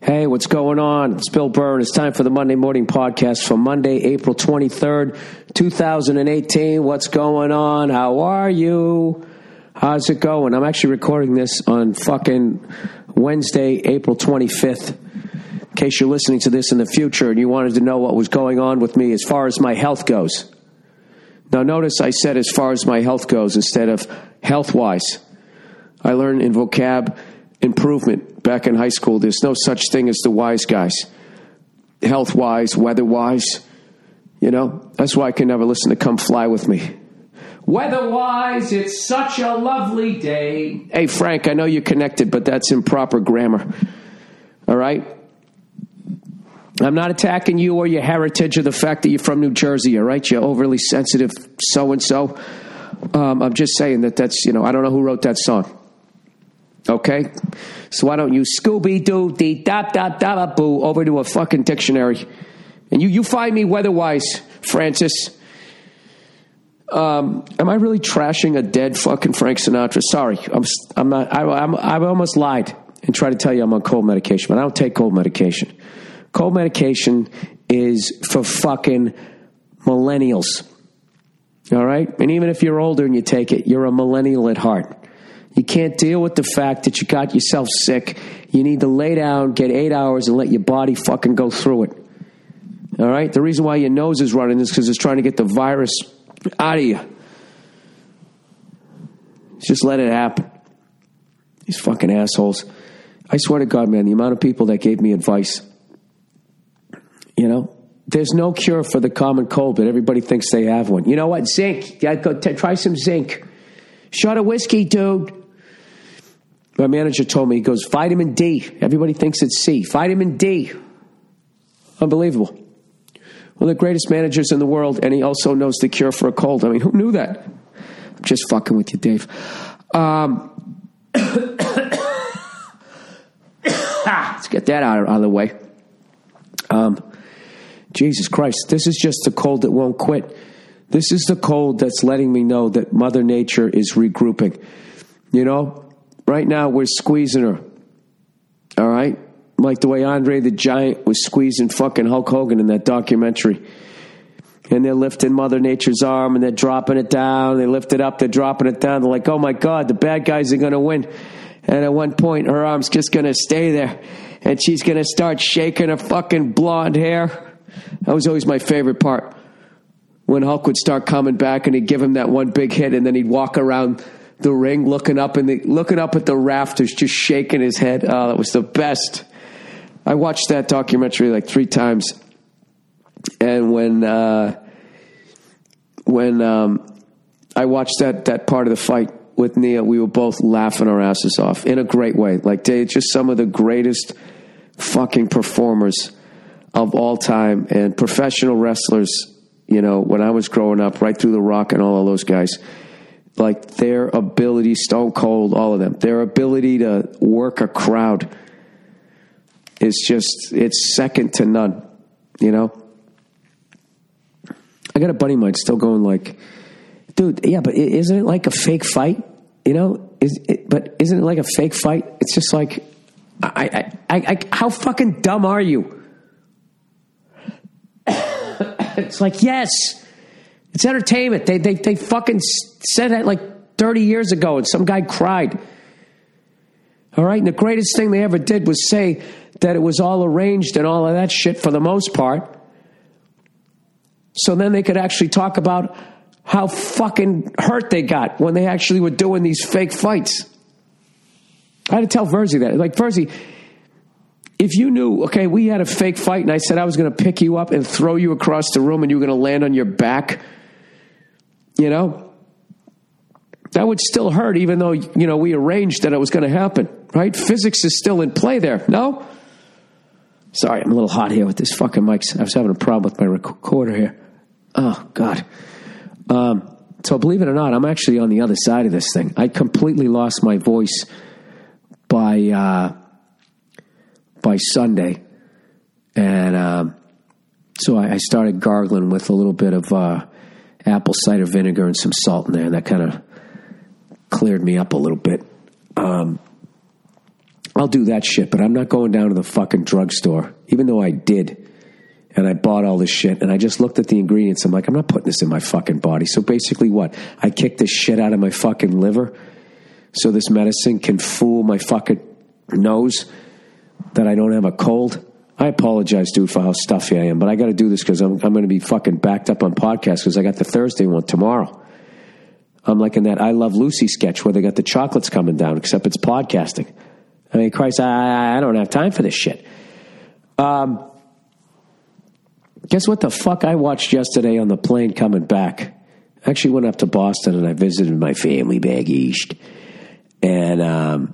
Hey, what's going on? It's Bill Burr. It's time for the Monday Morning Podcast for Monday, April 23rd, 2018. What's going on? How are you? How's it going? I'm actually recording this on fucking Wednesday, April 25th. In case you're listening to this in the future and you wanted to know what was going on with me as far as my health goes. Now, notice I said as far as my health goes instead of health-wise. I learned in vocab improvement back in high school. There's no such thing as the wise guys. Health-wise, weather-wise. You know, that's why I can never listen to Come Fly With Me. Weather-wise, it's such a lovely day. Hey, Frank, I know you're connected, but that's improper grammar. All right? I'm not attacking you or your heritage or the fact that you're from New Jersey, all right? You're overly sensitive so-and-so. I'm just saying that's, I don't know who wrote that song. Okay? So why don't you Scooby-Doo-Dee-Dop-Dop-Dop-Boo over to a fucking dictionary. And you find me weather-wise, Francis. Am I really trashing a dead fucking Frank Sinatra? Sorry. I'm not. I almost lied and tried to tell you I'm on cold medication, but I don't take cold medication. Cold medication is for fucking millennials. All right? And even if you're older and you take it, you're a millennial at heart. You can't deal with the fact that you got yourself sick. You need to lay down, get 8 hours, and let your body fucking go through it. All right? The reason why your nose is running is because it's trying to get the virus out of you. Just let it happen. These fucking assholes. I swear to God, man, the amount of people that gave me advice. There's no cure for the common cold, but everybody thinks they have one. You know what? Zinc. Yeah, go try some zinc. Shot of whiskey, dude. My manager told me, he goes, vitamin D. Everybody thinks it's C. Vitamin D. Unbelievable. One of the greatest managers in the world, and he also knows the cure for a cold. I mean, who knew that? I'm just fucking with you, Dave. Let's get that out of the way. Jesus Christ, this is just the cold that won't quit. This is the cold that's letting me know that Mother Nature is regrouping. Right now we're squeezing her. All right? Like the way Andre the Giant was squeezing fucking Hulk Hogan in that documentary. And they're lifting Mother Nature's arm and they're dropping it down. They lift it up, they're dropping it down. They're like, oh my God, the bad guys are going to win. And at one point, her arm's just going to stay there. And she's going to start shaking her fucking blonde hair. That was always my favorite part. When Hulk would start coming back and he'd give him that one big hit and then he'd walk around the ring looking up at the rafters, just shaking his head. Oh, that was the best. I watched that documentary like 3 times. And when I watched that part of the fight with Nia, we were both laughing our asses off in a great way. Like, they're just some of the greatest fucking performers of all time, and professional wrestlers, when I was growing up, right through The Rock and all of those guys, like their ability, Stone Cold, all of them, their ability to work a crowd is it's second to none, I got a buddy of mine still going like, dude, yeah, but isn't it like a fake fight? But isn't it like a fake fight? It's just like, I how fucking dumb are you? It's like, yes, it's entertainment. They fucking said that like 30 years ago and some guy cried. All right. And the greatest thing they ever did was say that it was all arranged and all of that shit for the most part. So then they could actually talk about how fucking hurt they got when they actually were doing these fake fights. I had to tell Verzi that. Like, Verzi, if you knew, okay, we had a fake fight and I said I was going to pick you up and throw you across the room and you were going to land on your back, that would still hurt even though, we arranged that it was going to happen, right? Physics is still in play there, no? Sorry, I'm a little hot here with this fucking mic. I was having a problem with my recorder here. Oh, God. So believe it or not, I'm actually on the other side of this thing. I completely lost my voice by Sunday. And so I started gargling with a little bit of apple cider vinegar and some salt in there. And that kind of cleared me up a little bit. I'll do that shit, but I'm not going down to the fucking drugstore, even though I did. And I bought all this shit, and I just looked at the ingredients. I'm like, I'm not putting this in my fucking body. So basically what? I kicked this shit out of my fucking liver so this medicine can fool my fucking nose that I don't have a cold. I apologize, dude, for how stuffy I am, but I got to do this because I'm going to be fucking backed up on podcasts because I got the Thursday one tomorrow. I'm like in that I Love Lucy sketch where they got the chocolates coming down, except it's podcasting. I mean, Christ, I don't have time for this shit. Guess what the fuck I watched yesterday on the plane coming back? I actually went up to Boston and I visited my family back east. And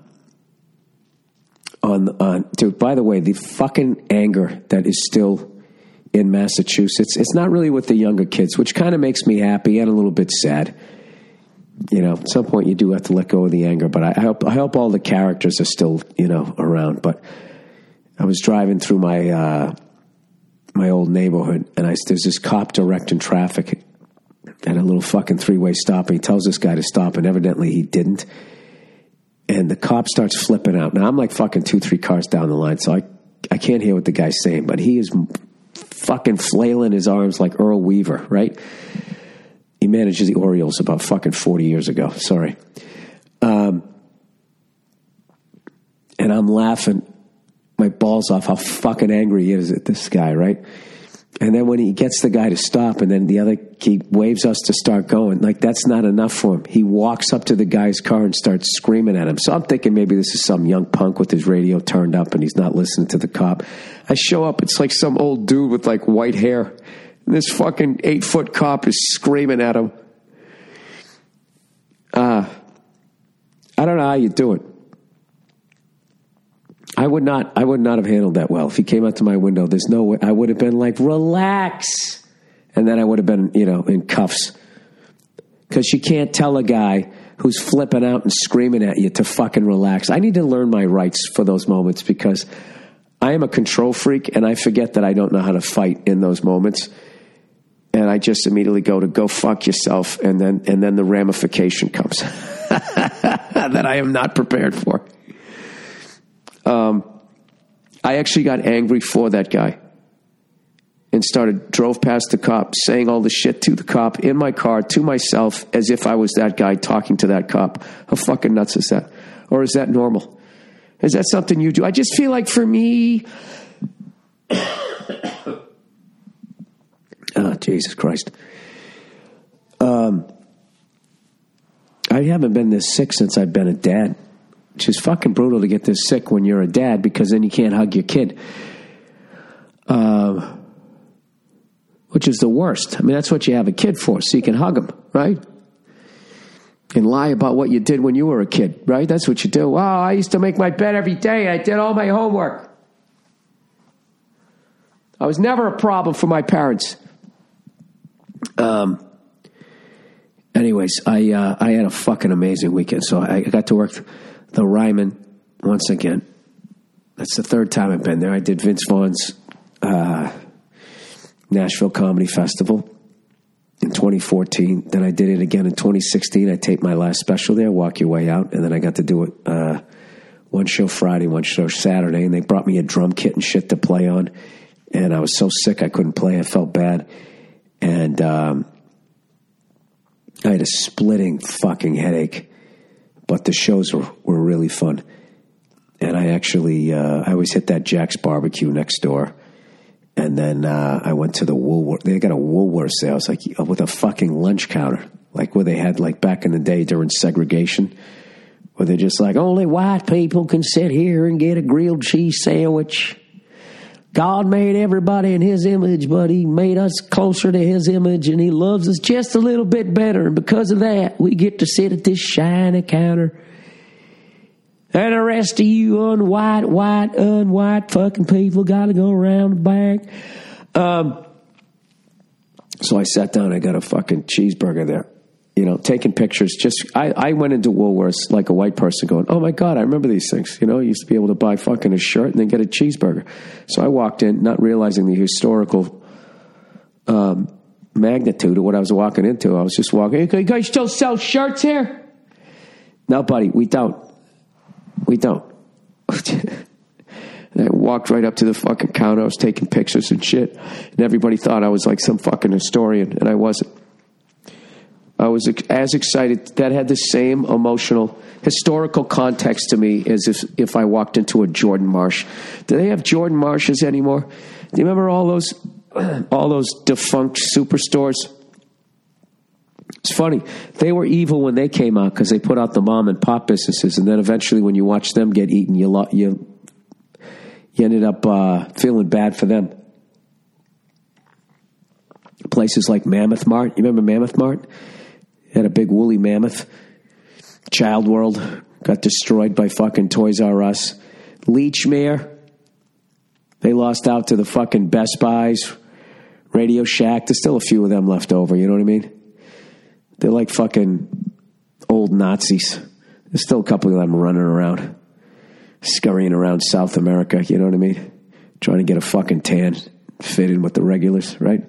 dude, by the way, the fucking anger that is still in Massachusetts, it's not really with the younger kids, which kind of makes me happy and a little bit sad. You know, at some point you do have to let go of the anger, but I hope all the characters are still, you know, around. But I was driving through my old neighborhood, and there's this cop directing traffic at a little fucking three-way stop, and he tells this guy to stop, and evidently he didn't. And the cop starts flipping out. Now, I'm like fucking 2-3 cars down the line, so I can't hear what the guy's saying, but he is fucking flailing his arms like Earl Weaver, right? He manages the Orioles about fucking 40 years ago. Sorry. And I'm laughing my balls off how fucking angry he is at this guy, right? And then when he gets the guy to stop and then he waves us to start going, like that's not enough for him. He walks up to the guy's car and starts screaming at him. So I'm thinking maybe this is some young punk with his radio turned up and he's not listening to the cop. I show up, it's like some old dude with like white hair. And this fucking 8-foot cop is screaming at him. I don't know how you do it. I would not have handled that well. If he came out to my window, there's no way. I would have been like, relax. And then I would have been, you know, in cuffs. Because you can't tell a guy who's flipping out and screaming at you to fucking relax. I need to learn my rights for those moments because I am a control freak and I forget that I don't know how to fight in those moments. And I just immediately go fuck yourself. And then the ramification comes that I am not prepared for. I actually got angry for that guy and drove past the cop, saying all the shit to the cop in my car, to myself, as if I was that guy talking to that cop. How fucking nuts is that? Or is that normal? Is that something you do? I just feel like for me... Oh, Jesus Christ. I haven't been this sick since I've been a dad. Which is fucking brutal to get this sick when you're a dad because then you can't hug your kid. Which is the worst. I mean, that's what you have a kid for, so you can hug him, right? And lie about what you did when you were a kid, right? That's what you do. Oh, I used to make my bed every day. I did all my homework. I was never a problem for my parents. Anyways, I had a fucking amazing weekend. So I got to work the Ryman once again. That's the third time I've been there. I did Vince Vaughn's Nashville Comedy Festival in 2014. Then I did it again in 2016. I taped my last special there, Walk Your Way Out. And then I got to do it one show Friday, one show Saturday. And they brought me a drum kit and shit to play on. And I was so sick I couldn't play. I felt bad. And I had a splitting fucking headache. But the shows were really fun. And I actually, I always hit that Jack's Barbecue next door. And then I went to the Woolworth. They got a Woolworths there. I was like, with a fucking lunch counter. Like where they had like back in the day during segregation. Where they're just like, only white people can sit here and get a grilled cheese sandwich. God made everybody in his image, but he made us closer to his image, and he loves us just a little bit better. And because of that, we get to sit at this shiny counter. And the rest of you unwhite fucking people got to go around the back. So I sat down, I got a fucking cheeseburger there. You know, taking pictures. I went into Woolworths like a white person going, oh my God, I remember these things. You know, I used to be able to buy fucking a shirt and then get a cheeseburger. So I walked in, not realizing the historical magnitude of what I was walking into. I was just walking, hey, you guys still sell shirts here? No, buddy, we don't. We don't. walked right up to the fucking counter. I was taking pictures and shit. And everybody thought I was like some fucking historian, and I wasn't. I was as excited. That had the same emotional, historical context to me as if I walked into a Jordan Marsh. Do they have Jordan Marshes anymore? Do you remember all those defunct superstores? It's funny. They were evil when they came out because they put out the mom and pop businesses, and then eventually when you watch them get eaten, you ended up feeling bad for them. Places like Mammoth Mart. You remember Mammoth Mart? Had a big woolly mammoth. Child World got destroyed by fucking Toys R Us. Lechmere. They lost out to the fucking Best Buys. Radio Shack. There's still a few of them left over. You know what I mean? They're like fucking old Nazis. There's still a couple of them running around. Scurrying around South America. You know what I mean? Trying to get a fucking tan. Fit in with the regulars, right?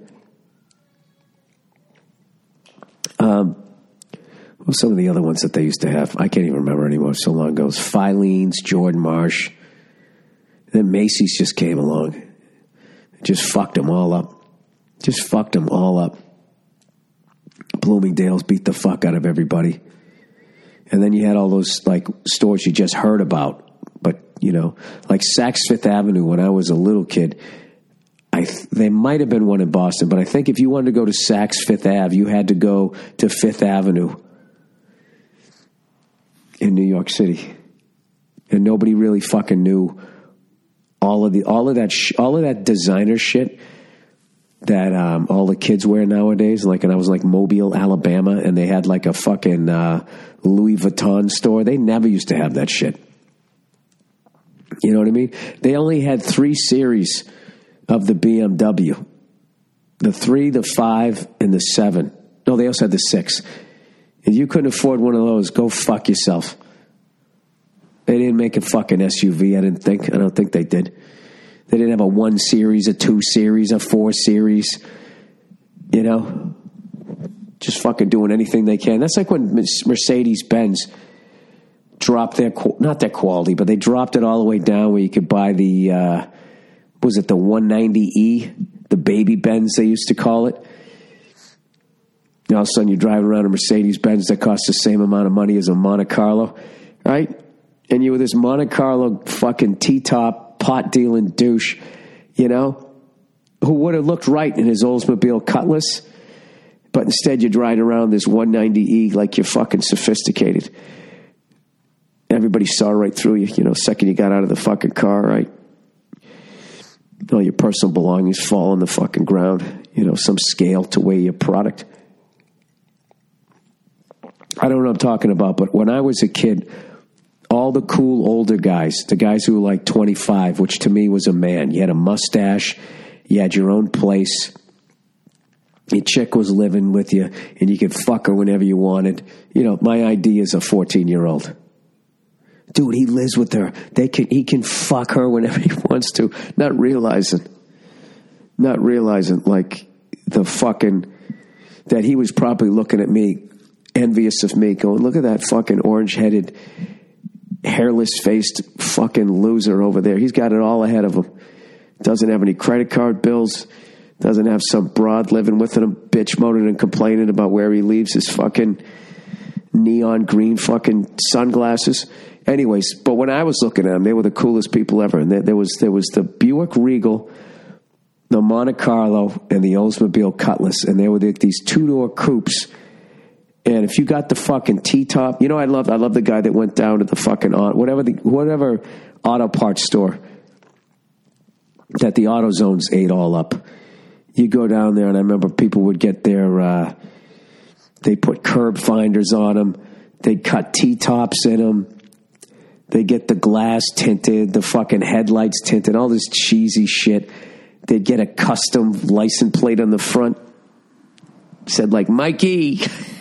Well, some of the other ones that they used to have, I can't even remember anymore. So long ago. It was Filene's, Jordan Marsh. And then Macy's just came along. It just fucked them all up. Just fucked them all up. Bloomingdale's beat the fuck out of everybody. And then you had all those like stores you just heard about. But, you know, like Saks Fifth Avenue when I was a little kid. They might have been one in Boston, but I think if you wanted to go to Saks Fifth Ave, you had to go to Fifth Avenue in New York City, and nobody really fucking knew all of that designer shit that all the kids wear nowadays. Like, and I was like Mobile, Alabama, and they had like a fucking Louis Vuitton store. They never used to have that shit. You know what I mean? They only had 3 series of the BMW. The 3, the 5, and the 7. No, they also had the 6. If you couldn't afford one of those, go fuck yourself. They didn't make a fucking SUV, I don't think they did. They didn't have a 1 series, a 2 series, a 4 series. You know? Just fucking doing anything they can. That's like when Mercedes-Benz dropped not their quality, but they dropped it all the way down where you could buy the... was it the 190E, the baby Benz they used to call it? And all of a sudden you're driving around a Mercedes-Benz that costs the same amount of money as a Monte Carlo, right? And you were this Monte Carlo fucking T-top, pot-dealing douche, you know, who would have looked right in his Oldsmobile Cutlass, but instead you'd ride around this 190E like you're fucking sophisticated. Everybody saw right through you, you know, second you got out of the fucking car, right? All your personal belongings fall on the fucking ground. You know, some scale to weigh your product. I don't know what I'm talking about, but when I was a kid, all the cool older guys, the guys who were like 25, which to me was a man. You had a mustache. You had your own place. Your chick was living with you, and you could fuck her whenever you wanted. You know, my idea is a 14-year-old. Dude, he lives with her. He can fuck her whenever he wants to. Not realizing like the fucking, that he was probably looking at me, envious of me, going, look at that fucking orange-headed, hairless-faced fucking loser over there. He's got it all ahead of him. Doesn't have any credit card bills. Doesn't have some broad living with him, bitch moaning and complaining about where he leaves his fucking neon green fucking sunglasses. Anyways, but when I was looking at them, they were the coolest people ever. And there was the Buick Regal, the Monte Carlo, and the Oldsmobile Cutlass. And they were these 2-door coupes. And if you got the fucking T-top, you know, I love the guy that went down to the fucking whatever auto parts store that the AutoZones ate all up. You go down there, and I remember people would get their they put curb finders on them. They'd cut T-tops in them. They get the glass tinted, the fucking headlights tinted, all this cheesy shit. They'd get a custom license plate on the front. Said like, Mikey.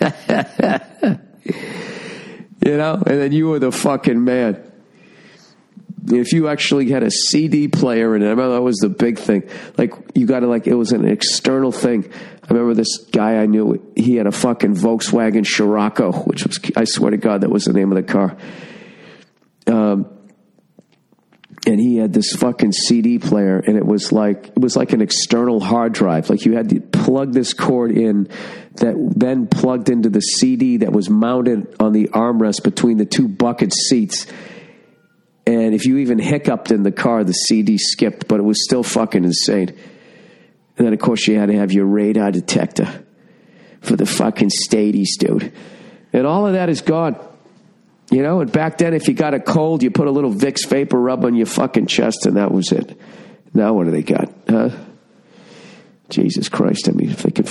You know? And then you were the fucking man. If you actually had a CD player in it, I remember that was the big thing. Like, you got to like, it was an external thing. I remember this guy I knew, he had a fucking Volkswagen Scirocco, which was, I swear to God, that was the name of the car. and he had this fucking CD player, and it was like an external hard drive. Like you had to plug this cord in that then plugged into the CD that was mounted on the armrest between the two bucket seats. And if you even hiccuped in the car, the CD skipped, but it was still fucking insane. And then, of course, you had to have your radar detector for the fucking Stadies, dude. And all of that is gone. You know, and back then, if you got a cold, you put a little Vicks Vapor Rub on your fucking chest, and that was it. Now what do they got? Huh? Jesus Christ. I mean, if they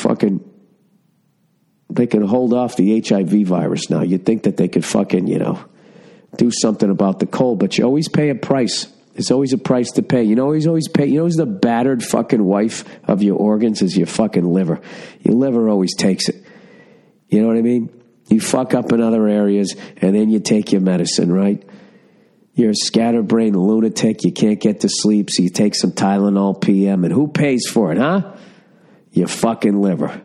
can hold off the HIV virus now, you'd think that they could fucking, do something about the cold, but you always pay a price. There's always a price to pay. You know, always pay. You know, who's the battered fucking wife of your organs is your fucking liver. Your liver always takes it. You know what I mean? You fuck up in other areas, and then you take your medicine, right? You're a scatterbrained lunatic. You can't get to sleep, so you take some Tylenol PM, and who pays for it, huh? Your fucking liver.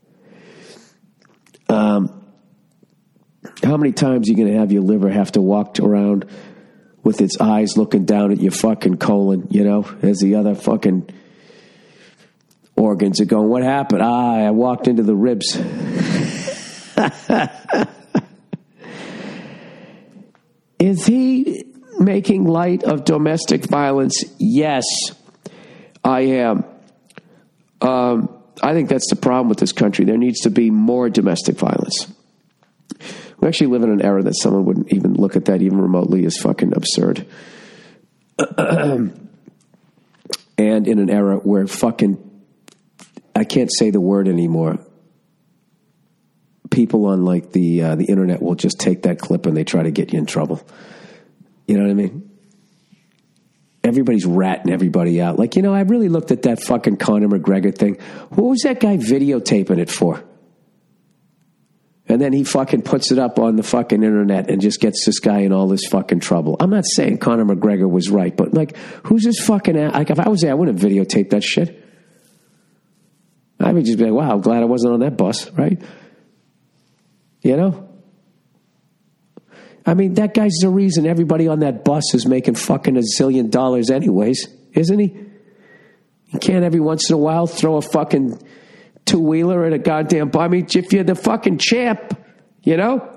How many times are you going to have your liver have to walk around with its eyes looking down at your fucking colon, as the other fucking organs are going, what happened? I walked into the ribs. Is he making light of domestic violence? Yes, I am. I think that's the problem with this country. There needs to be more domestic violence. We actually live in an era that someone wouldn't even look at that even remotely as fucking absurd. And in an era where I can't say the word anymore. People on like the internet will just take that clip and they try to get you in trouble. You know what I mean? Everybody's ratting everybody out. Like, I really looked at that fucking Conor McGregor thing. What was that guy videotaping it for? And then he fucking puts it up on the fucking internet and just gets this guy in all this fucking trouble. I'm not saying Conor McGregor was right, but like, who's this fucking... Like, if I was there, I wouldn't videotape that shit. I would just be like, wow, I'm glad I wasn't on that bus, right? I mean, that guy's the reason everybody on that bus is making fucking $1 zillion anyways, isn't he? You can't every once in a while throw a fucking two-wheeler at a goddamn... I mean, if you're the fucking champ, you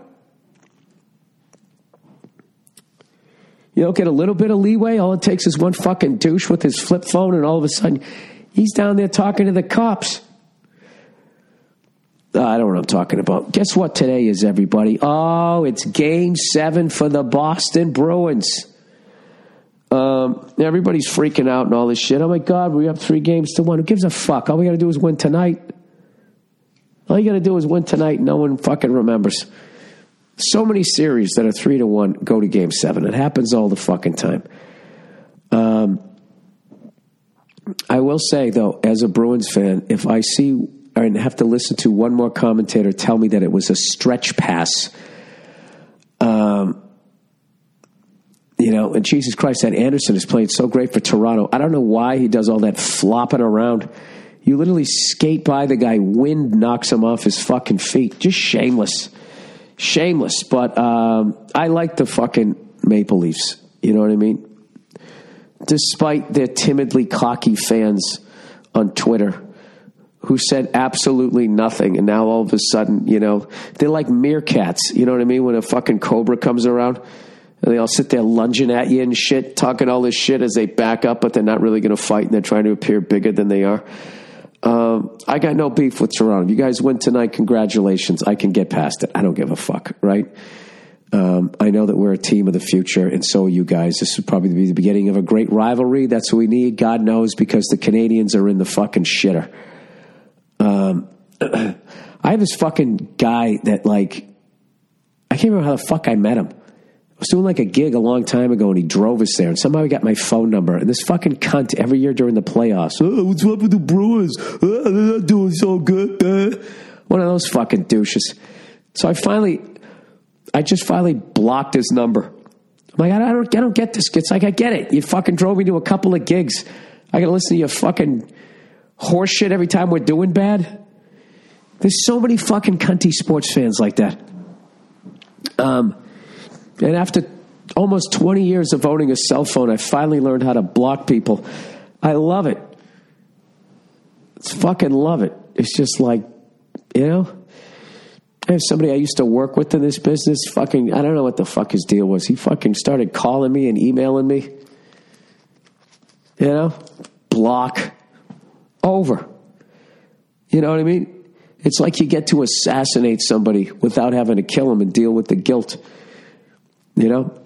don't get a little bit of leeway. All it takes is one fucking douche with his flip phone, and all of a sudden, he's down there talking to the cops. I don't know what I'm talking about. Guess what today is, everybody? Oh, it's Game 7 for the Boston Bruins. Everybody's freaking out and all this shit. Oh, my God, we have 3-1. Who gives a fuck? All we got to do is win tonight. All you got to do is win tonight. No one fucking remembers. So many series that are 3-1 go to Game 7. It happens all the fucking time. I will say, though, as a Bruins fan, if I see... and have to listen to one more commentator tell me that it was a stretch pass. And Jesus Christ, that Anderson is playing so great for Toronto. I don't know why he does all that flopping around. You literally skate by the guy, wind knocks him off his fucking feet. Just shameless. Shameless. But I like the fucking Maple Leafs. You know what I mean? Despite their timidly cocky fans on Twitter who said absolutely nothing, and now all of a sudden, they're like meerkats, you know what I mean, when a fucking cobra comes around, and they all sit there lunging at you and shit, talking all this shit as they back up, but they're not really going to fight, and they're trying to appear bigger than they are. I got no beef with Toronto. If you guys win tonight, congratulations. I can get past it. I don't give a fuck, right? I know that we're a team of the future, and so are you guys. This would probably be the beginning of a great rivalry. That's what we need, God knows, because the Canadians are in the fucking shitter. I have this fucking guy that, like, I can't remember how the fuck I met him. I was doing like a gig a long time ago, and he drove us there, and somehow he got my phone number. And this fucking cunt every year during the playoffs, what's up with the Bruins? They're not doing so good. One of those fucking douches. So I just finally blocked his number. I'm like, I don't get this. It's like, I get it. You fucking drove me to a couple of gigs. I got to listen to your fucking horse shit every time we're doing bad. There's so many fucking cunty sports fans like that. And after almost 20 years of owning a cell phone, I finally learned how to block people. I love it. It's fucking love it. It's just like, you know, I have somebody I used to work with in this business. Fucking, I don't know what the fuck his deal was. He fucking started calling me and emailing me. You know, block, over. You know what I mean? It's like you get to assassinate somebody without having to kill them and deal with the guilt. You know?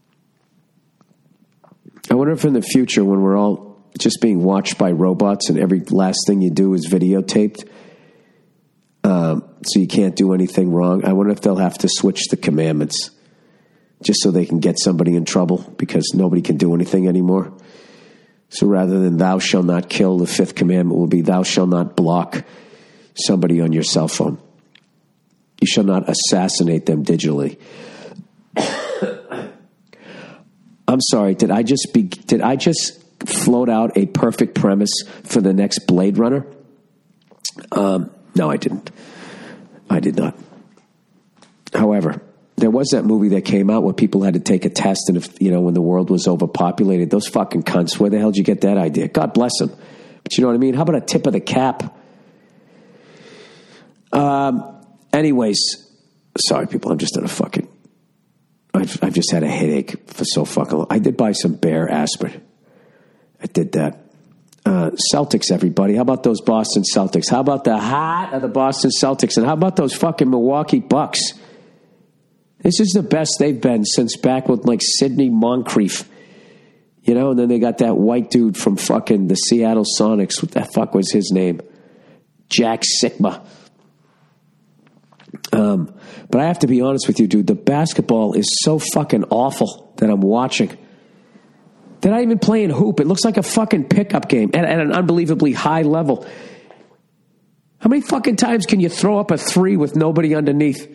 I wonder if in the future, when we're all just being watched by robots and every last thing you do is videotaped, so you can't do anything wrong, I wonder if they'll have to switch the commandments just so they can get somebody in trouble because nobody can do anything anymore. So rather than thou shalt not kill, the fifth commandment will be thou shalt not block somebody on your cell phone. You shall not assassinate them digitally. I'm sorry, did I just float out a perfect premise for the next Blade Runner? No, I didn't. I did not. However, there was that movie that came out where people had to take a test, and if, you know, when the world was overpopulated, those fucking cunts, where the hell did you get that idea? God bless them. But you know what I mean? How about a tip of the cap? Anyways, sorry people, I'm just in a fucking, I've just had a headache for so fucking long. I did buy some Bear aspirin. I did that. Celtics, everybody. How about those Boston Celtics? How about the heart of the Boston Celtics? And how about those fucking Milwaukee Bucks? This is the best they've been since back with like Sidney Moncrief. You know, and then they got that white dude from fucking the Seattle Sonics. What the fuck was his name? Jack Sikma. But I have to be honest with you, dude. The basketball is so fucking awful that I'm watching. They're not even playing hoop. It looks like a fucking pickup game at an unbelievably high level. How many fucking times can you throw up a three with nobody underneath?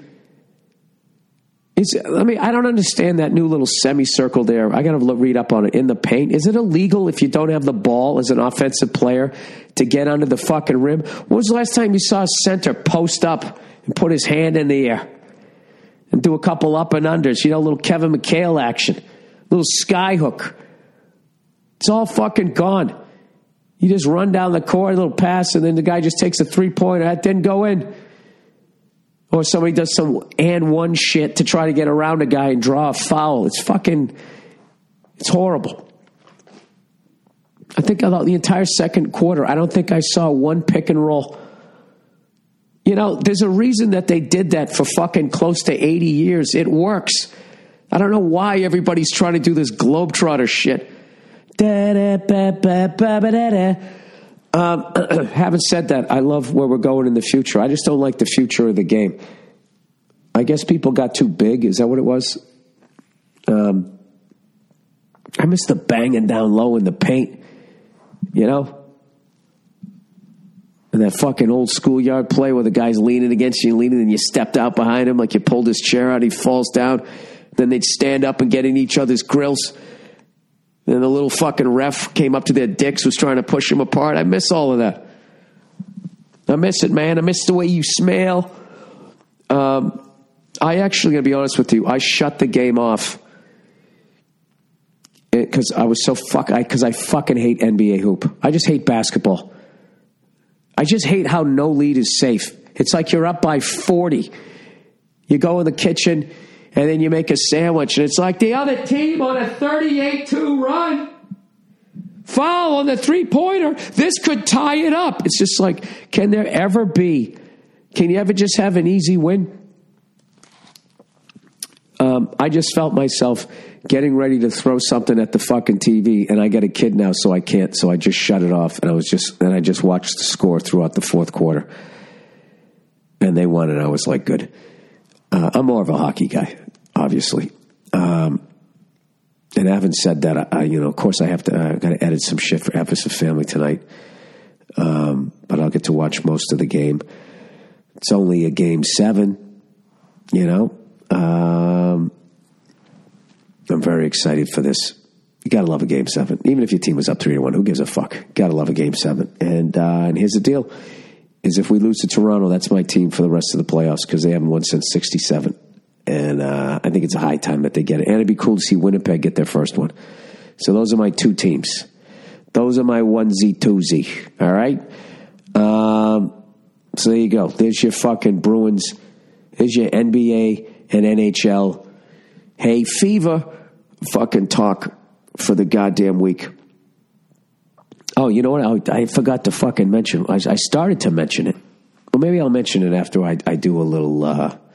I don't understand that new little semicircle there. I got to read up on it. In the paint. Is it illegal if you don't have the ball as an offensive player to get under the fucking rim? When was the last time you saw a center post up and put his hand in the air and do a couple up and unders? You know, a little Kevin McHale action. A little sky hook. It's all fucking gone. You just run down the court, a little pass, and then the guy just takes a three-pointer. That didn't go in. Or somebody does some and one shit to try to get around a guy and draw a foul. It's horrible. I think about the entire second quarter, I don't think I saw one pick and roll. You know, there's a reason that they did that for fucking close to 80 years. It works. I don't know why everybody's trying to do this Globetrotter shit. Having said that, I love where we're going in the future. I just don't like the future of the game. I guess people got too big. Is that what it was? I miss the banging down low in the paint, you know? And that fucking old schoolyard play where the guy's leaning against you, and you stepped out behind him like you pulled his chair out, he falls down. Then they'd stand up and get in each other's grills. Then the little fucking ref came up to their dicks, was trying to push them apart. I miss all of that. I miss it, man. I miss the way you smell. I actually, going to be honest with you, I shut the game off because I was so because I fucking hate NBA hoop. I just hate basketball. I just hate how no lead is safe. It's like you're up by 40. You go in the kitchen, and then you make a sandwich, and it's like the other team on a 38-2 run. Foul on the three-pointer. This could tie it up. It's just like, can you ever just have an easy win? I just felt myself getting ready to throw something at the fucking TV, and I got a kid now, so I can't. So I just shut it off, and I just watched the score throughout the fourth quarter. And they won, and I was like, good. I'm more of a hockey guy, obviously. And having said that, of course I have to, got to edit some shit for Episode Family tonight. But I'll get to watch most of the game. It's only a game 7, you know. I'm very excited for this. You got to love a game 7. Even if your team was up 3-1, who gives a fuck? Got to love a game 7. And here's the deal. Is if we lose to Toronto, that's my team for the rest of the playoffs because they haven't won since 67. And I think it's a high time that they get it. And it'd be cool to see Winnipeg get their first one. So those are my two teams. Those are my onesie twosie. All right? So there you go. There's your fucking Bruins. There's your NBA and NHL. Hey, Fever fucking talk for the goddamn week. Oh, you know what? I forgot to fucking mention. I started to mention it. Well, maybe I'll mention it after I do a little...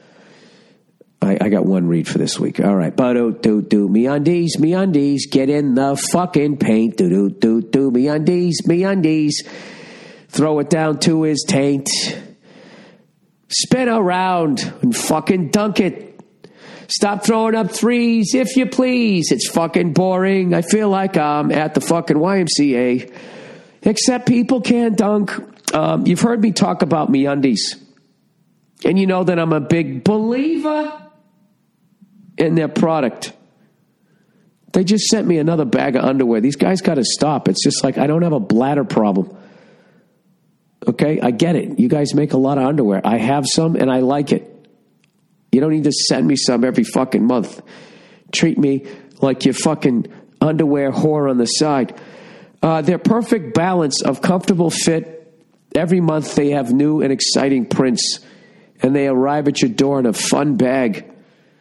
I got one read for this week. All right. Me undies, get in the fucking paint. Me undies. Throw it down to his taint. Spin around and fucking dunk it. Stop throwing up threes, if you please. It's fucking boring. I feel like I'm at the fucking YMCA. Except people can't dunk. You've heard me talk about me undies. And you know that I'm a big believer in their product. They just sent me another bag of underwear. These guys got to stop. It's just like, I don't have a bladder problem. Okay, I get it. You guys make a lot of underwear. I have some and I like it. You don't need to send me some every fucking month. Treat me like your fucking underwear whore on the side. Their perfect balance of comfortable fit. Every month they have new and exciting prints. And they arrive at your door in a fun bag.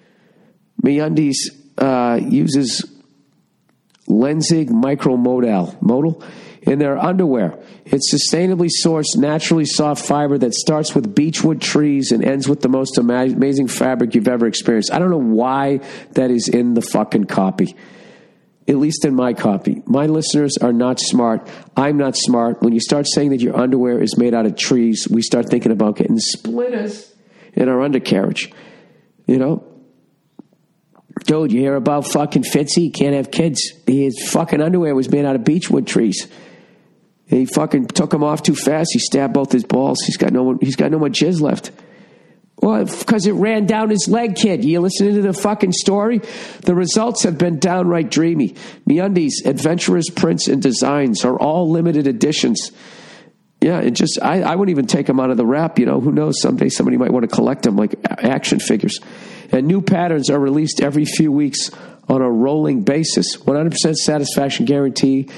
MeUndies uses Lenzing micromodal in their underwear. It's sustainably sourced, naturally soft fiber that starts with beechwood trees and ends with the most amazing fabric you've ever experienced. I don't know why that is in the fucking copy. At least in my copy. My listeners are not smart. I'm not smart. When you start saying that your underwear is made out of trees, we start thinking about getting splinters in our undercarriage. You know? Dude, you hear about fucking Fitzy? He can't have kids. His fucking underwear was made out of beechwood trees. He fucking took them off too fast. He stabbed both his balls. He's got no more jizz left. Well, because it ran down his leg, kid. You listening to the fucking story? The results have been downright dreamy. MeUndies' adventurous prints and designs are all limited editions. Yeah, it just I wouldn't even take them out of the wrap. You know, who knows? Someday somebody might want to collect them like action figures. And new patterns are released every few weeks on a rolling basis. 100% satisfaction guarantee.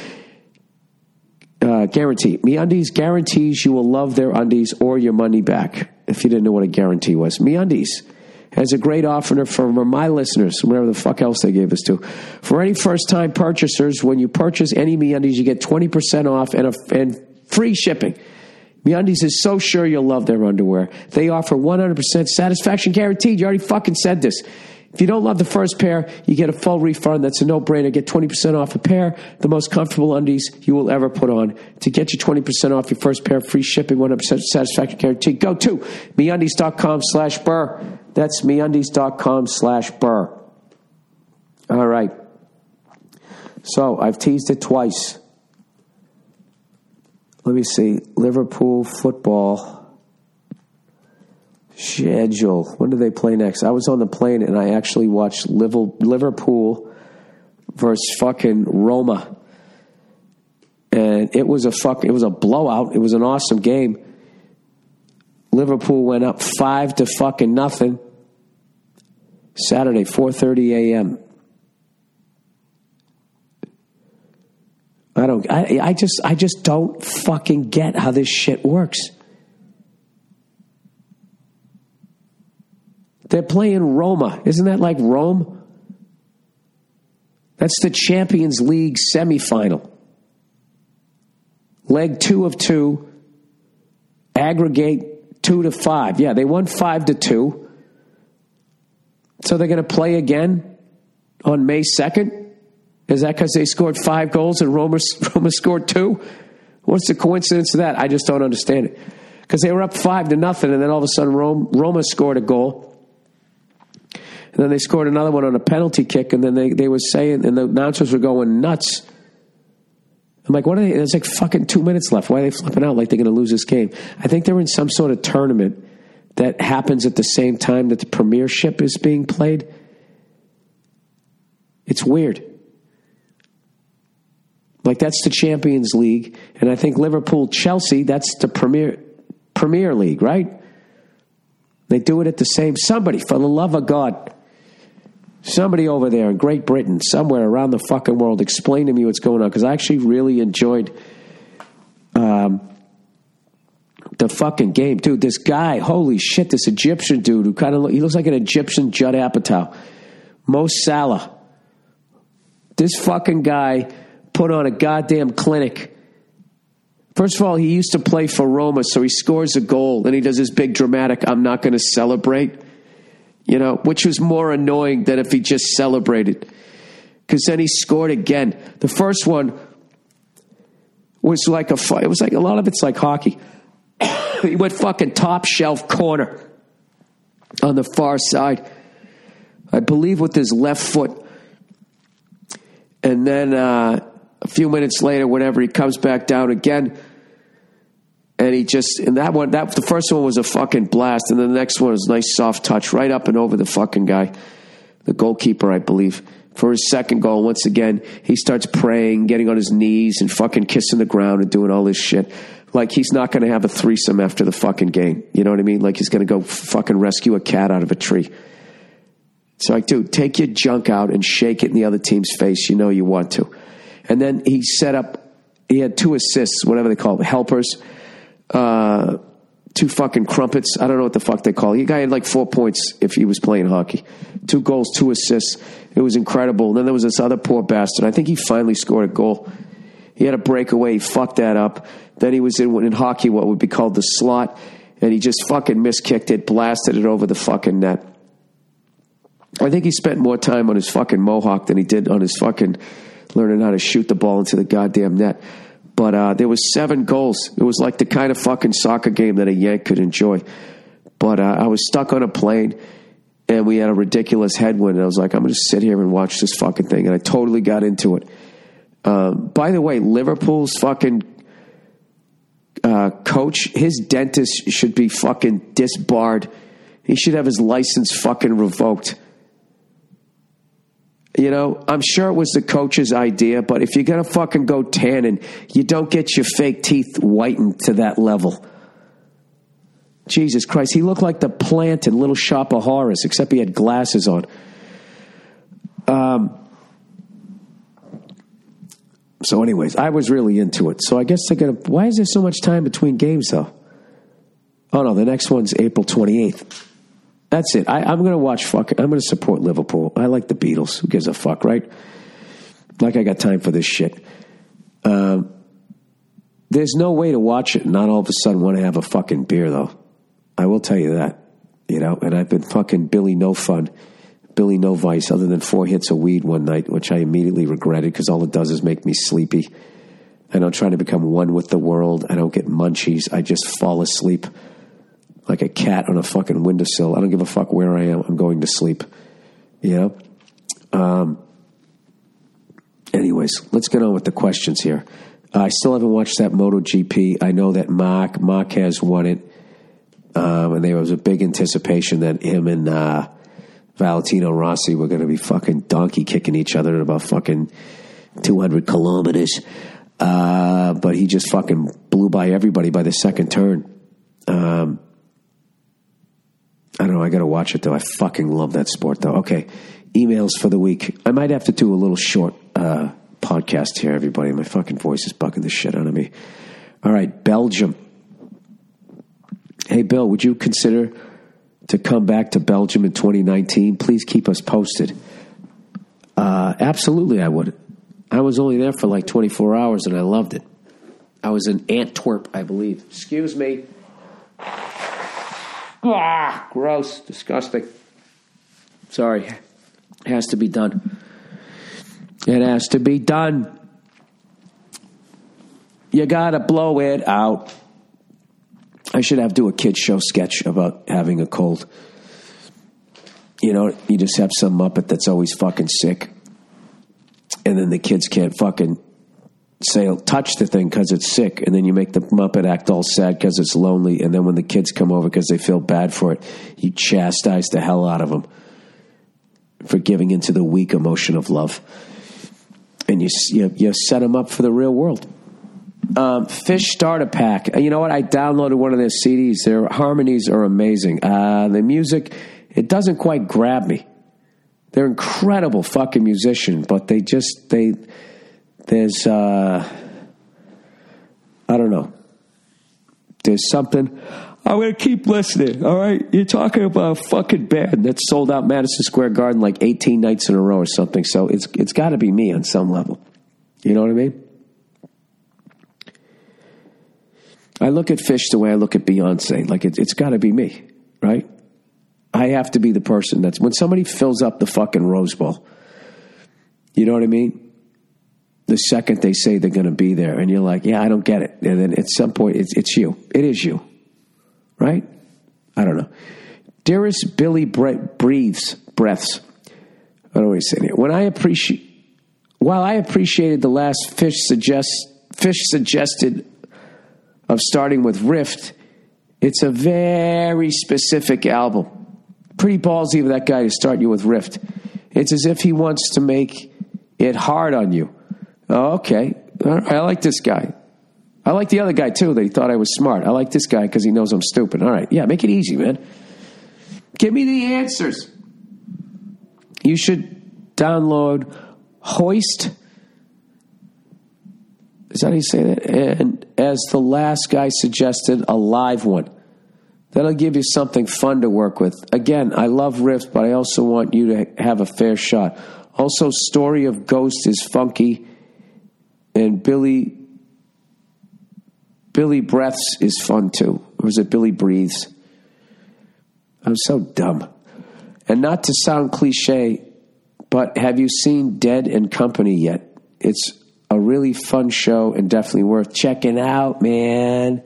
MeUndies guarantees you will love their undies or your money back. If you didn't know what a guarantee was. MeUndies has a great offer for my listeners, whatever the fuck else they gave us to. For any first-time purchasers, when you purchase any MeUndies, you get 20% off and free shipping. MeUndies is so sure you'll love their underwear. They offer 100% satisfaction guaranteed. You already fucking said this. If you don't love the first pair, you get a full refund. That's a no-brainer. Get 20% off a pair, the most comfortable undies you will ever put on. To get you 20% off your first pair, free shipping, 100% satisfaction guarantee. Go to MeUndies.com/Burr. That's MeUndies.com/Burr. All right. So I've teased it twice. Let me see. Liverpool football schedule. When do they play next? I was on the plane and I actually watched Liverpool versus fucking Roma. And it was a blowout. It was an awesome game. Liverpool went up 5-0 Saturday, 4:30 a.m. I just don't fucking get how this shit works. They're playing Roma. Isn't that like Rome? That's the Champions League semifinal. Leg 2 of 2. Aggregate 2-5. Yeah, they won 5-2. So they're going to play again on May 2nd? Is that because they scored 5 goals and Roma scored 2? What's the coincidence of that? I just don't understand it. Because they were up 5-0, and then all of a sudden Roma scored a goal. And then they scored another one on a penalty kick, and then they were saying, and the announcers were going nuts. I'm like, what are they? There's like fucking 2 minutes left. Why are they flipping out like they're going to lose this game? I think they're in some sort of tournament that happens at the same time that the Premiership is being played. It's weird. Like, that's the Champions League, and I think Liverpool-Chelsea, that's the Premier League, right? They do it at the same... Somebody, for the love of God, somebody over there in Great Britain, somewhere around the fucking world, explain to me what's going on, because I actually really enjoyed the fucking game. Dude, this guy, holy shit, this Egyptian dude who kind of... He looks like an Egyptian Judd Apatow. Mo Salah. This fucking guy put on a goddamn clinic. First of all, he used to play for Roma, so he scores a goal. Then he does this big dramatic, I'm not going to celebrate, which was more annoying than if he just celebrated. Because then he scored again. The first one was like it was like a lot of it's like hockey. He went fucking top shelf corner on the far side, I believe with his left foot. And then a few minutes later, whenever he comes back down again, and he just, and the first one was a fucking blast, and then the next one was a nice soft touch right up and over the fucking guy, the goalkeeper, I believe. For his second goal, once again, he starts praying, getting on his knees and fucking kissing the ground and doing all this shit. Like he's not going to have a threesome after the fucking game. You know what I mean? Like he's going to go fucking rescue a cat out of a tree. It's like, dude, take your junk out and shake it in the other team's face. You know you want to. And then he had 2 assists, whatever they call it, helpers, 2 fucking crumpets. I don't know what the fuck they call it. The guy had like 4 points if he was playing hockey. 2 goals, 2 assists. It was incredible. And then there was this other poor bastard. I think he finally scored a goal. He had a breakaway. He fucked that up. Then he was in hockey what would be called the slot, and he just fucking miskicked it, blasted it over the fucking net. I think he spent more time on his fucking mohawk than he did on his fucking learning how to shoot the ball into the goddamn net. But there was 7 goals. It was like the kind of fucking soccer game that a Yank could enjoy. But I was stuck on a plane, and we had a ridiculous headwind, and I was like, I'm going to sit here and watch this fucking thing. And I totally got into it. By the way, Liverpool's fucking coach, his dentist should be fucking disbarred. He should have his license fucking revoked. I'm sure it was the coach's idea, but if you're going to fucking go tanning, you don't get your fake teeth whitened to that level. Jesus Christ, he looked like the plant in Little Shop of Horrors, except he had glasses on. So anyways, I was really into it. So I guess why is there so much time between games though? Oh no, the next one's April 28th. That's it. I'm going to watch I'm going to support Liverpool. I like the Beatles. Who gives a fuck, right? Like I got time for this shit. There's no way to watch it and not all of a sudden want to have a fucking beer though. I will tell you that, and I've been fucking Billy No Fun, Billy No Vice, other than 4 hits of weed one night, which I immediately regretted because all it does is make me sleepy. I don't try to become one with the world. I don't get munchies. I just fall asleep like a cat on a fucking windowsill. I don't give a fuck where I am. I'm going to sleep. Anyways, let's get on with the questions here. I still haven't watched that MotoGP. I know that Mark has won it. And there was a big anticipation that him and Valentino Rossi were going to be fucking donkey kicking each other at about fucking 200 kilometers. But he just fucking blew by everybody by the second turn. I don't know. I got to watch it, though. I fucking love that sport, though. Okay. Emails for the week. I might have to do a little short podcast here, everybody. My fucking voice is bugging the shit out of me. All right. Belgium. Hey, Bill, would you consider to come back to Belgium in 2019? Please keep us posted. Absolutely, I would. I was only there for like 24 hours, and I loved it. I was in Antwerp, I believe. Excuse me. Gross. Disgusting. Sorry. It has to be done. It has to be done. You gotta blow it out. I should do a kid show sketch about having a cold. You just have some Muppet that's always fucking sick. And then the kids can't fucking touch the thing because it's sick. And then you make the Muppet act all sad because it's lonely. And then when the kids come over because they feel bad for it, you chastise the hell out of them for giving into the weak emotion of love. And you set them up for the real world. Fish Starter Pack. You know what? I downloaded one of their CDs. Their harmonies are amazing. The music, it doesn't quite grab me. They're incredible fucking musicians, but there's, I don't know. There's something. I'm going to keep listening, all right? You're talking about a fucking band that sold out Madison Square Garden like 18 nights in a row or something, so it's got to be me on some level. You know what I mean? I look at Fish the way I look at Beyonce. Like, it's got to be me, right? I have to be the person that's... When somebody fills up the fucking Rose Bowl, you know what I mean? The second they say they're going to be there, and you're like, yeah, I don't get it. And then at some point, it's you. It is you. Right? I don't know. Dearest Billy Breathes. I don't know what he's saying here. While I appreciated the last Fish suggested of starting with Rift, it's a very specific album. Pretty ballsy of that guy to start you with Rift. It's as if he wants to make it hard on you. Oh, okay. All right. I like this guy. I like the other guy, too, that he thought I was smart. I like this guy because he knows I'm stupid. All right. Yeah, make it easy, man. Give me the answers. You should download Hoist. Is that how you say that? And as the last guy suggested, a live one. That'll give you something fun to work with. Again, I love Rift, but I also want you to have a fair shot. Also, Story of Ghost is funky. And Billy Breaths is fun too. Or is it Billy Breathes? I'm so dumb. And not to sound cliche, but have you seen Dead and Company yet? It's a really fun show and definitely worth checking out, man.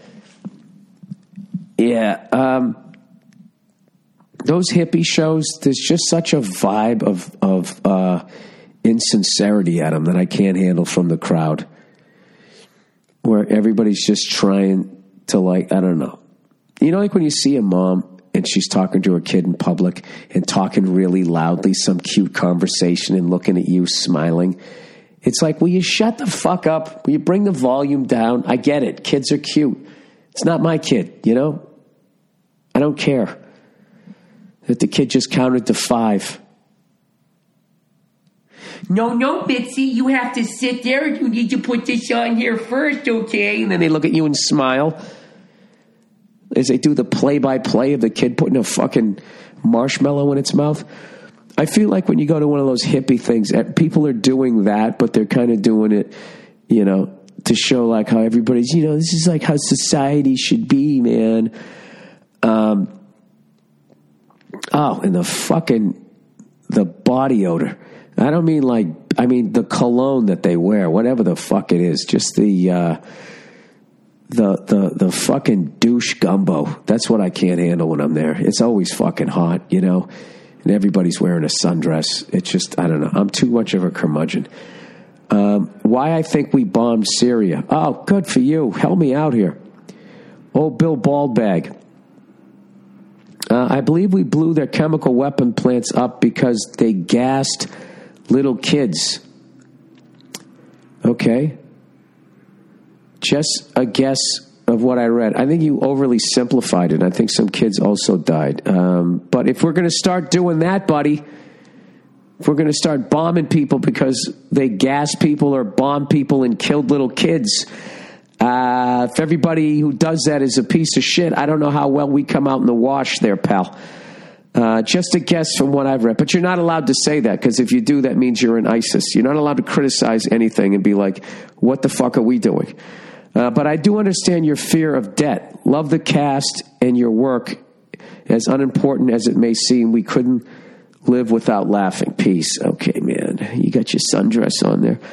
Yeah. Those hippie shows, there's just such a vibe of insincerity at them that I can't handle from the crowd. Where everybody's just trying to, like, I don't know. You know, like when you see a mom and she's talking to her kid in public and talking really loudly, some cute conversation and looking at you smiling. It's like, will you shut the fuck up? Will you bring the volume down? I get it. Kids are cute. It's not my kid, you know? I don't care that the kid just counted to 5. No, Bitsy, you have to sit there. You need to put this on here first, okay? And then they look at you and smile as they do the play-by-play of the kid putting a fucking marshmallow in its mouth. I feel like when you go to one of those hippie things, people are doing that, but they're kind of doing it, you know, to show like how everybody's, you know, this is like how society should be, man. And the body odor. I don't mean I mean the cologne that they wear, whatever the fuck it is. Just the fucking douche gumbo. That's what I can't handle when I'm there. It's always fucking hot, you know, and everybody's wearing a sundress. It's just, I don't know. I'm too much of a curmudgeon. Why I think we bombed Syria. Oh, good for you. Help me out here. Old Bill Baldbag. I believe we blew their chemical weapon plants up because they gassed little kids. Okay. Just a guess of what I read. I think you overly simplified it. I think some kids also died. But if we're going to start doing that, buddy, if we're going to start bombing people because they gassed people or bombed people and killed little kids, if everybody who does that is a piece of shit, I don't know how well we come out in the wash there, pal. Just a guess from what I've read. But you're not allowed to say that, because if you do, that means you're in ISIS. You're not allowed to criticize anything and be like, what the fuck are we doing? But I do understand your fear of debt. Love the cast and your work. As unimportant as it may seem, we couldn't live without laughing. Peace. Okay, man. You got your sundress on there.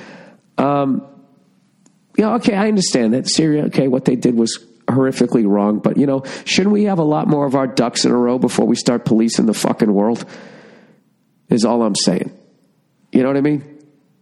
Yeah, okay, I understand that. Syria, okay, what they did was horrifically wrong. But, you know, shouldn't we have a lot more of our ducks in a row before we start policing the fucking world? Is all I'm saying. You know what I mean?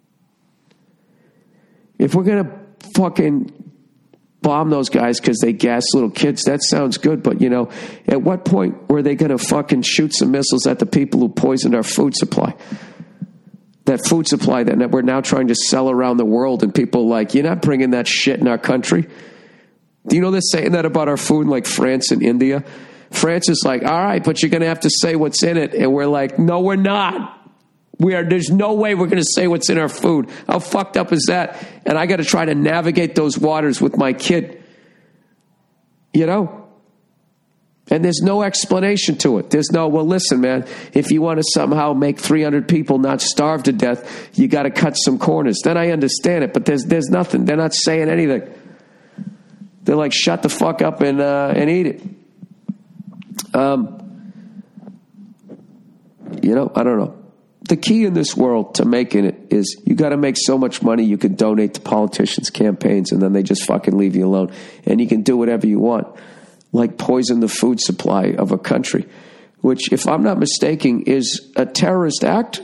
If we're going to fucking bomb those guys because they gas little kids, that sounds good. But, you know, at what point were they going to fucking shoot some missiles at the people who poisoned our food supply? that food supply that we're now trying to sell around the world, and people are like, you're not bringing that shit in our country. Do you know they're saying that about our food in like France and India? France is like, all right, but you're going to have to say what's in it. And we're like, no, we're not. There's no way we're going to say what's in our food. How fucked up is that? And I got to try to navigate those waters with my kid. You know? And there's no explanation to it. There's no, well, listen, man, if you want to somehow make 300 people not starve to death, you got to cut some corners. Then I understand it, but there's nothing. They're not saying anything. They're like, shut the fuck up and eat it. You know, I don't know. The key in this world to making it is you got to make so much money you can donate to politicians' campaigns, and then they just fucking leave you alone. And you can do whatever you want, like poison the food supply of a country, which, if I'm not mistaken, is a terrorist act.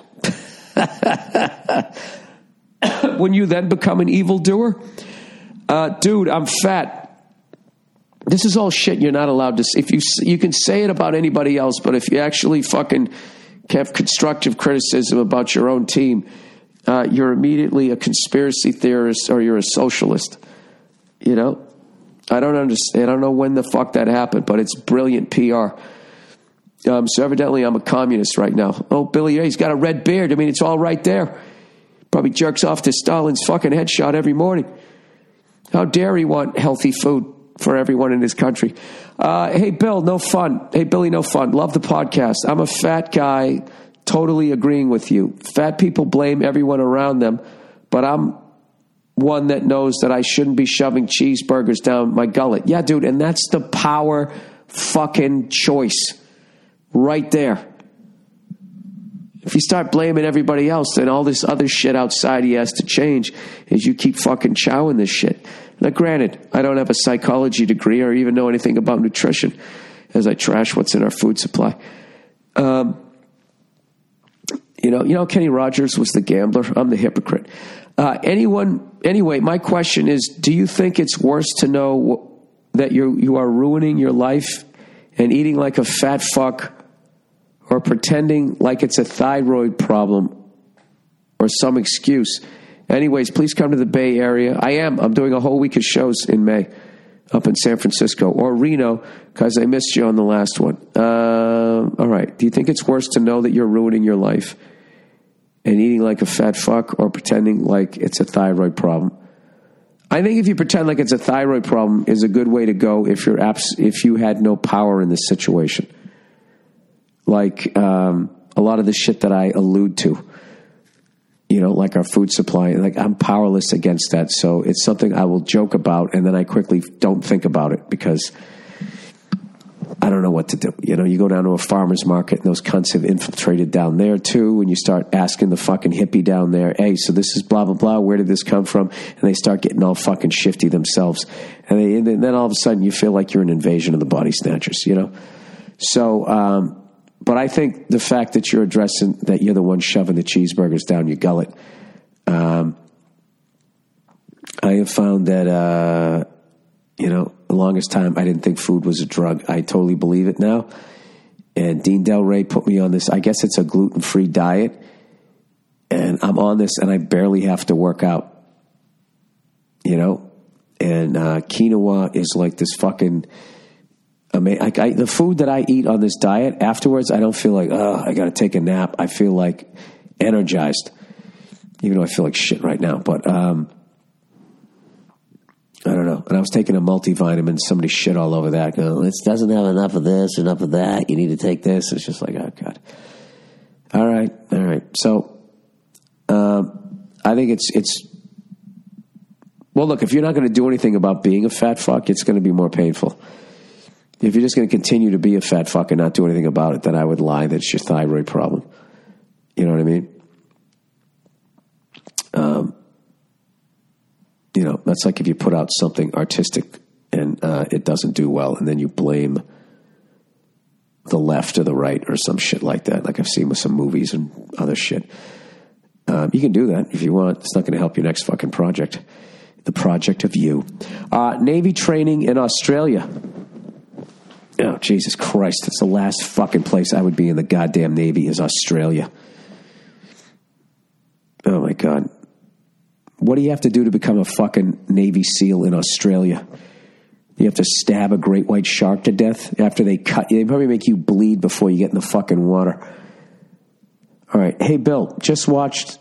When you then become an evildoer. Dude, I'm fat. This is all shit you're not allowed to say. If you can say it about anybody else, but if you actually fucking have constructive criticism about your own team, you're immediately a conspiracy theorist or you're a socialist. You know? I don't understand. I don't know when the fuck that happened, but it's brilliant PR. So evidently I'm a communist right now. Oh, Billy Ray's got a red beard. I mean, it's all right there. Probably jerks off to Stalin's fucking headshot every morning. How dare he want healthy food for everyone in his country? Hey, Bill, no fun. Hey, Billy, no fun. Love the podcast. I'm a fat guy, totally agreeing with you. Fat people blame everyone around them, but I'm one that knows that I shouldn't be shoving cheeseburgers down my gullet. Yeah, dude, and that's the power fucking choice right there. If you start blaming everybody else, then all this other shit outside he has to change as you keep fucking chowing this shit. Now, granted, I don't have a psychology degree or even know anything about nutrition as I trash what's in our food supply. You know, Kenny Rogers was the gambler. I'm the hypocrite. Anyway, my question is, do you think it's worse to know that you are ruining your life and eating like a fat fuck, or pretending like it's a thyroid problem or some excuse? Anyways, please come to the Bay Area. I'm doing a whole week of shows in May up in San Francisco or Reno because I missed you on the last one. All right. Do you think it's worse to know that you're ruining your life and eating like a fat fuck, or pretending like it's a thyroid problem? I think if you pretend like it's a thyroid problem is a good way to go if you had no power in this situation. Like a lot of the shit that I allude to, you know, like our food supply, like I'm powerless against that. So it's something I will joke about, and then I quickly don't think about it because I don't know what to do. You know, you go down to a farmer's market and those cunts have infiltrated down there too, and you start asking the fucking hippie down there, hey, so this is blah, blah, blah, where did this come from? And they start getting all fucking shifty themselves. And then all of a sudden you feel like you're an invasion of the body snatchers, you know? So, but I think the fact that you're addressing that you're the one shoving the cheeseburgers down your gullet, I have found that, you know, the longest time I didn't think food was a drug. I totally believe it now. And Dean Del Rey put me on this. I guess it's a gluten-free diet. And I'm on this and I barely have to work out, you know. And quinoa is like this fucking... the food that I eat on this diet, afterwards, I don't feel like, I got to take a nap. I feel like energized, even though I feel like shit right now. But I don't know. And I was taking a multivitamin. Somebody shit all over that. Go, it doesn't have enough of this, enough of that. You need to take this. It's just like, oh, God. All right. So I think it's well, look, if you're not going to do anything about being a fat fuck, it's going to be more painful. If you're just going to continue to be a fat fuck and not do anything about it, then I would lie that it's your thyroid problem. You know what I mean? You know, that's like if you put out something artistic and it doesn't do well, and then you blame the left or the right or some shit like that, like I've seen with some movies and other shit. You can do that if you want. It's not going to help your next fucking project. The project of you. Navy training in Australia. Oh, Jesus Christ. It's the last fucking place I would be in the goddamn Navy is Australia. Oh, my God. What do you have to do to become a fucking Navy SEAL in Australia? You have to stab a great white shark to death after they cut you. They probably make you bleed before you get in the fucking water. All right. Hey, Bill, just watched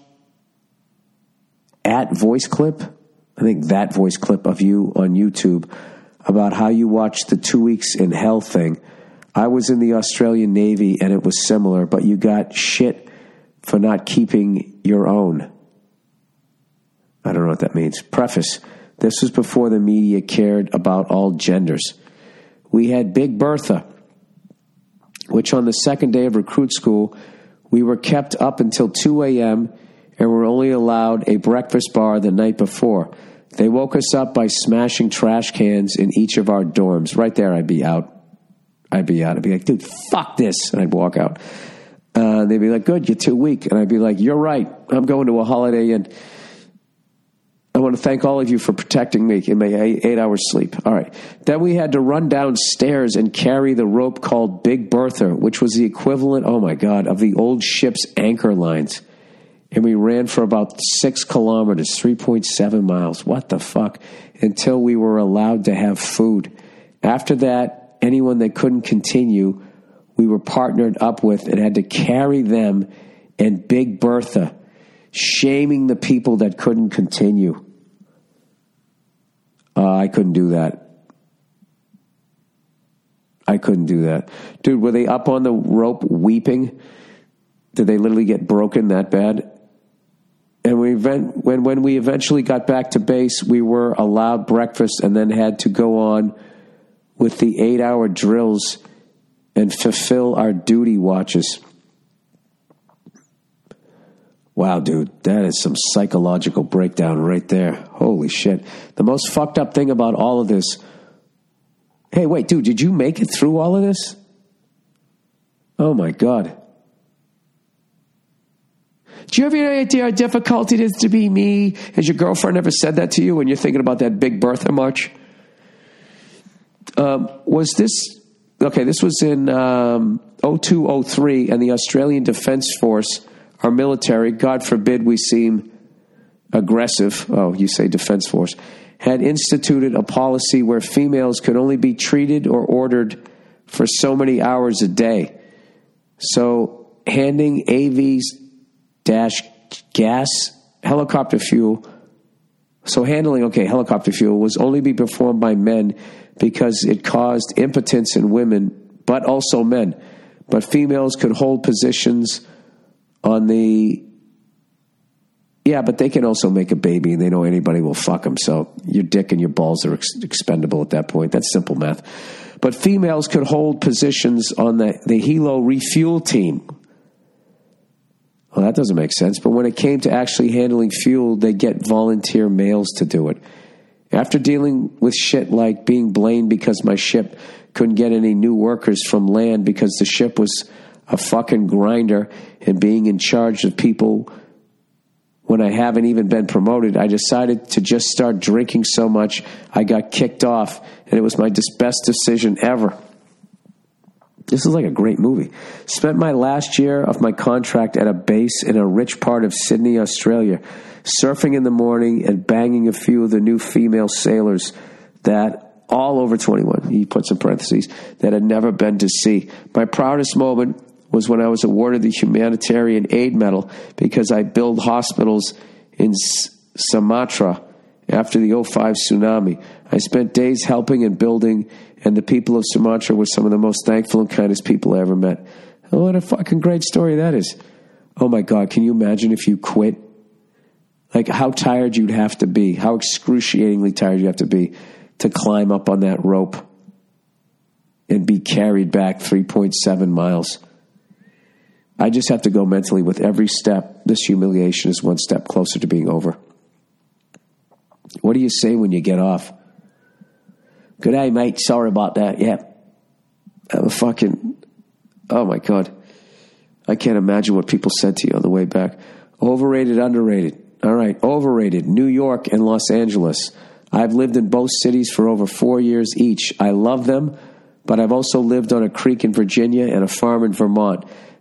at voice clip. I think that voice clip of you on YouTube about how you watched the 2 weeks in hell thing. I was in the Australian Navy and it was similar, but you got shit for not keeping your own. I don't know what that means. Preface. This was before the media cared about all genders. We had Big Bertha, which on the second day of recruit school, we were kept up until 2 a.m. and were only allowed a breakfast bar the night before. They woke us up by smashing trash cans in each of our dorms. Right there, I'd be out. I'd be like, dude, fuck this. And I'd walk out. They'd be like, good, you're too weak. And I'd be like, you're right. I'm going to a Holiday Inn. I want to thank all of you for protecting me in my 8 hours sleep. All right. Then we had to run downstairs and carry the rope called Big Bertha, which was the equivalent, oh my God, of the old ship's anchor lines. And we ran for about 6 kilometers, 3.7 miles. What the fuck? Until we were allowed to have food. After that, anyone that couldn't continue, we were partnered up with and had to carry them and Big Bertha, shaming the people that couldn't continue. I couldn't do that. I couldn't do that. Dude, were they up on the rope weeping? Did they literally get broken that bad? And when we eventually got back to base, we were allowed breakfast and then had to go on with the 8-hour drills and fulfill our duty watches. Wow, dude, that is some psychological breakdown right there. Holy shit. The most fucked up thing about all of this. Hey, wait, dude, did you make it through all of this? Oh, my God. Do you have any idea how difficult it is to be me? Has your girlfriend ever said that to you when you're thinking about that Big Bertha march? This was in 0203, and the Australian Defence Force, our military, God forbid we seem aggressive, you say Defense Force, had instituted a policy where females could only be treated or ordered for so many hours a day. So handing AVs-gas helicopter fuel, helicopter fuel was only be performed by men because it caused impotence in women, but also men. But females could hold positions on the... Yeah, but they can also make a baby and they know anybody will fuck them. So your dick and your balls are expendable at that point. That's simple math. But females could hold positions on the Helo refuel team. Well, that doesn't make sense. But when it came to actually handling fuel, they get volunteer males to do it. After dealing with shit like being blamed because my ship couldn't get any new workers from land because the ship was a fucking grinder, and being in charge of people when I haven't even been promoted, I decided to just start drinking so much I got kicked off, and it was my best decision ever. This is like a great movie. Spent my last year of my contract at a base in a rich part of Sydney, Australia, surfing in the morning and banging a few of the new female sailors that all over 21, he puts in parentheses, that had never been to sea. My proudest moment was when I was awarded the Humanitarian Aid Medal because I built hospitals in Sumatra after the 2005 tsunami. I spent days helping and building, and the people of Sumatra were some of the most thankful and kindest people I ever met. Oh, what a fucking great story that is. Oh my God, can you imagine if you quit? Like how tired you'd have to be, how excruciatingly tired you have to be to climb up on that rope and be carried back 3.7 miles. I just have to go mentally with every step. This humiliation is one step closer to being over. What do you say when you get off? Good day, mate. Sorry about that. Yeah. Oh my God. I can't imagine what people said to you on the way back. Overrated, underrated. All right. Overrated. New York and Los Angeles. I've lived in both cities for over 4 years each. I love them, but I've also lived on a creek in Virginia and a farm in Vermont.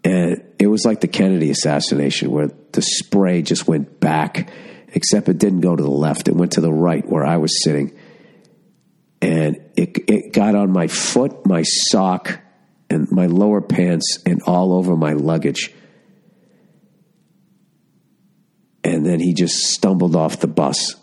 And it was like the Kennedy assassination where the spray just went back, except it didn't go to the left. It went to the right where I was sitting. And it got on my foot, my sock, and my lower pants, and all over my luggage. And then he just stumbled off the bus.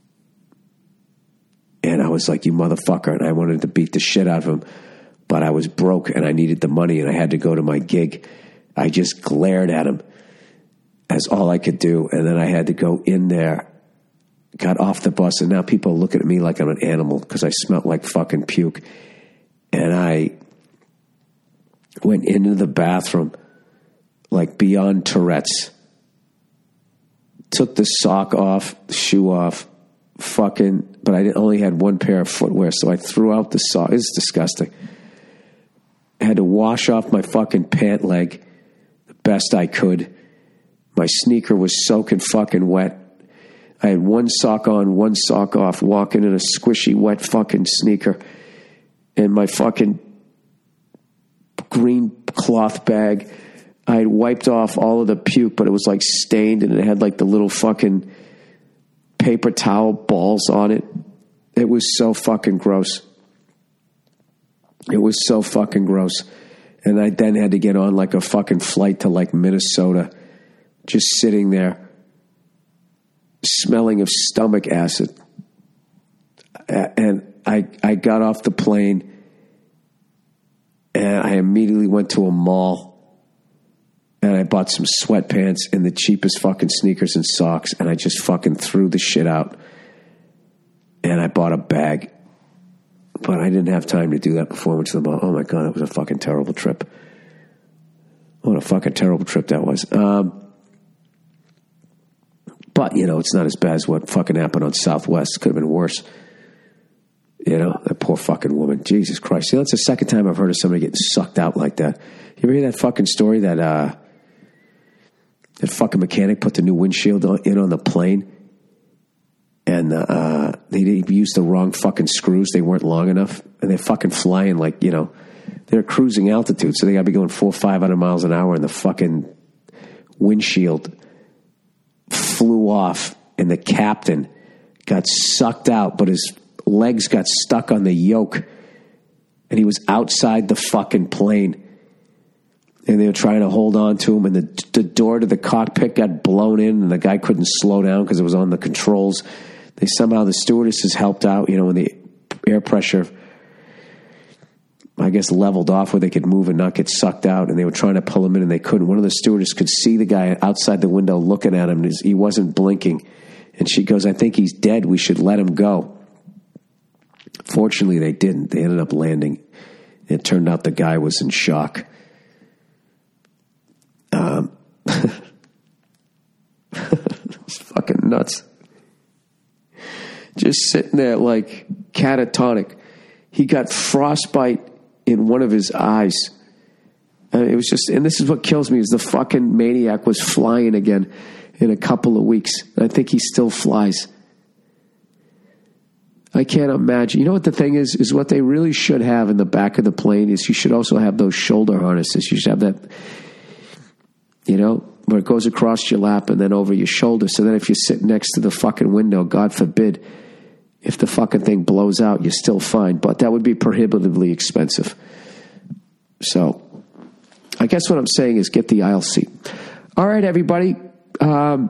And I was like, you motherfucker. And I wanted to beat the shit out of him. But I was broke and I needed the money and I had to go to my gig. I just glared at him as all I could do. And then I had to go in there, got off the bus, and now people are looking at me like I'm an animal because I smelled like fucking puke. And I went into the bathroom like beyond Tourette's. Took the sock off, the shoe off, but I only had one pair of footwear, so I threw out the sock. It's disgusting. I had to wash off my fucking pant leg the best I could. My sneaker was soaking fucking wet. I had one sock on, one sock off, walking in a squishy, wet fucking sneaker. And my fucking green cloth bag, I had wiped off all of the puke, but it was like stained and it had like the little fucking paper towel balls on it. It was so fucking gross. It was so fucking gross. And I then had to get on like a fucking flight to like Minnesota, just sitting there, smelling of stomach acid. And I got off the plane and I immediately went to a mall and I bought some sweatpants and the cheapest fucking sneakers and socks, and I just fucking threw the shit out. And I bought a bag. But I didn't have time to do that before I went to the mall. Oh my God, it was a fucking terrible trip. What a fucking terrible trip that was. But, you know, it's not as bad as what fucking happened on Southwest. It could have been worse. You know, that poor fucking woman. Jesus Christ. You know, it's the second time I've heard of somebody getting sucked out like that. You ever hear that fucking story that that fucking mechanic put the new windshield in on the plane and they used the wrong fucking screws. They weren't long enough. And they're fucking flying like, you know, they're cruising altitude. So they got to be going 400 or 500 miles an hour and the fucking windshield flew off and the captain got sucked out, but his legs got stuck on the yoke and he was outside the fucking plane. And they were trying to hold on to him, and the door to the cockpit got blown in, and the guy couldn't slow down because it was on the controls. The stewardesses helped out, you know, when the air pressure, I guess, leveled off where they could move and not get sucked out, and they were trying to pull him in, and they couldn't. One of the stewardesses could see the guy outside the window looking at him, and he wasn't blinking. And she goes, "I think he's dead. We should let him go." Fortunately, they didn't. They ended up landing. It turned out the guy was in shock. It's fucking nuts. Just sitting there like catatonic. He got frostbite in one of his eyes. And it was just, and this is what kills me, is the fucking maniac was flying again in a couple of weeks. I think he still flies. I can't imagine. You know what the thing is what they really should have in the back of the plane is you should also have those shoulder harnesses. You should have that, you know, where it goes across your lap and then over your shoulder. So that if you sit next to the fucking window, God forbid, if the fucking thing blows out, you're still fine. But that would be prohibitively expensive. So I guess what I'm saying is get the aisle seat. All right, everybody. Go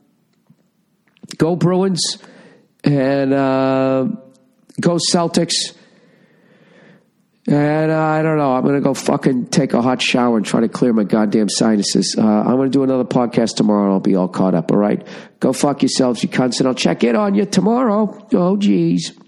Bruins and go Celtics. And I don't know. I'm going to go fucking take a hot shower and try to clear my goddamn sinuses. I'm going to do another podcast tomorrow and I'll be all caught up. All right. Go fuck yourselves, you cunts, and I'll check in on you tomorrow. Oh, geez.